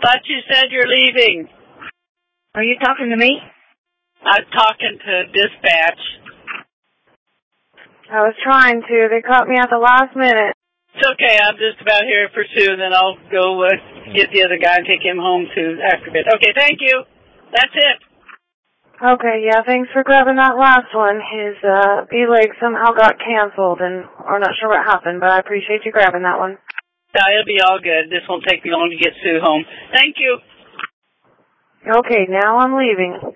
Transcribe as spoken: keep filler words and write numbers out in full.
thought you said you're leaving. Are you talking to me? I'm talking to dispatch. I was trying to. They caught me at the last minute. It's okay. I'm just about here for Sue, and then I'll go uh, get the other guy and take him home to after bit. Okay, thank you. That's it. Okay, yeah, thanks for grabbing that last one. His uh, B-leg somehow got canceled, and we're not sure what happened, but I appreciate you grabbing that one. Yeah, it'll be all good. This won't take me long to get Sue home. Thank you. Okay, now I'm leaving.